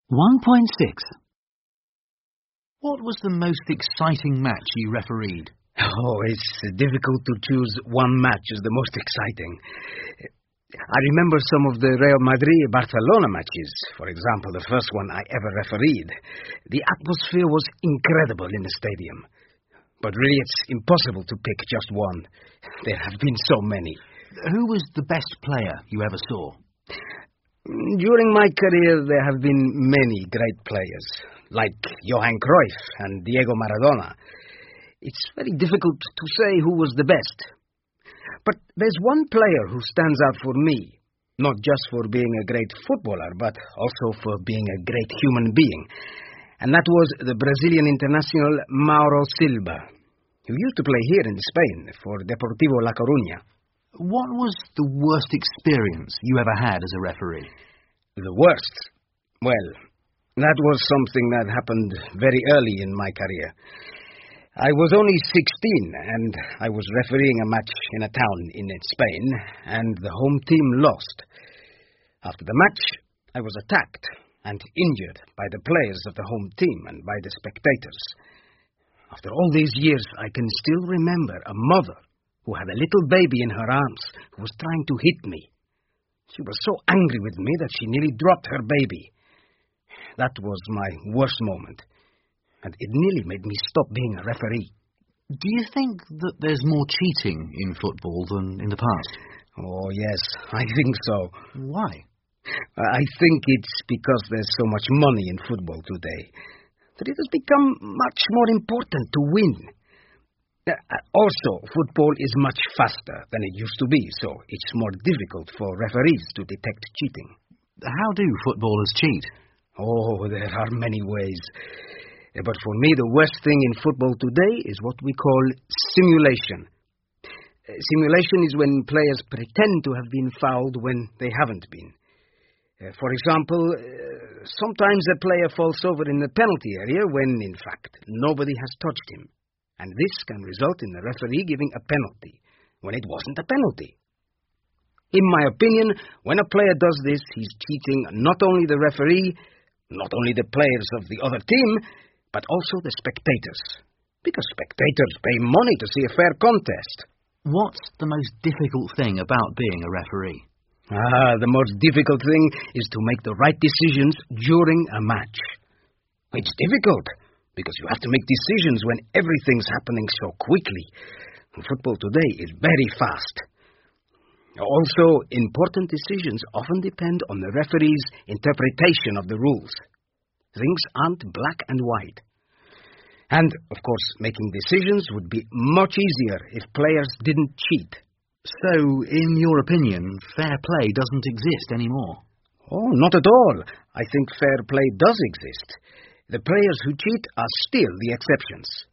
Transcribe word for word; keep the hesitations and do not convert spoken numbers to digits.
one point six. What was the most exciting match you refereed? Oh, it's difficult to choose one match as the most exciting. I remember some of the Real Madrid-Barcelona matches. For example, the first one I ever refereed. The atmosphere was incredible in the stadium. But really, it's impossible to pick just one. There have been so many. Who was the best player you ever saw? During my career, there have been many great players, like Johan Cruyff and Diego Maradona. It's very difficult to say who was the best. But there's one player who stands out for me, not just for being a great footballer, but also for being a great human being. And that was the Brazilian international Mauro Silva, who used to play here in Spain for Deportivo La Coruña. What was the worst experience you ever had as a referee? The worst? Well, that was something that happened very early in my career. I was only sixteen, and I was refereeing a match in a town in Spain, and the home team lost. After the match, I was attacked and injured by the players of the home team and by the spectators. After all these years, I can still remember a mother who had a little baby in her arms who was trying to hit me. She was so angry with me that she nearly dropped her baby. That was my worst moment, and it nearly made me stop being a referee. Do you think that there's more cheating in football than in the past? Oh, yes, I think so. Why? I think it's because there's so much money in football today that it has become much more important to win. Uh, also, football is much faster than it used to be, so it's more difficult for referees to detect cheating. How do footballers cheat? Oh, there are many ways. But for me, the worst thing in football today is what we call simulation. Uh, simulation is when players pretend to have been fouled when they haven't been. Uh, for example, uh, sometimes a player falls over in the penalty area when, in fact, nobody has touched him. And this can result in the referee giving a penalty when it wasn't a penalty. In my opinion, when a player does this, he's cheating not only the referee, not only the players of the other team, but also the spectators. Because spectators pay money to see a fair contest. What's the most difficult thing about being a referee? Ah, the most difficult thing is to make the right decisions during a match. It's difficult, because you have to make decisions when everything's happening so quickly. Football today is very fast. Also, important decisions often depend on the referee's interpretation of the rules. Things aren't black and white. And, of course, making decisions would be much easier if players didn't cheat. So, in your opinion, fair play doesn't exist anymore? Oh, not at all. I think fair play does exist. The players who cheat are still the exceptions.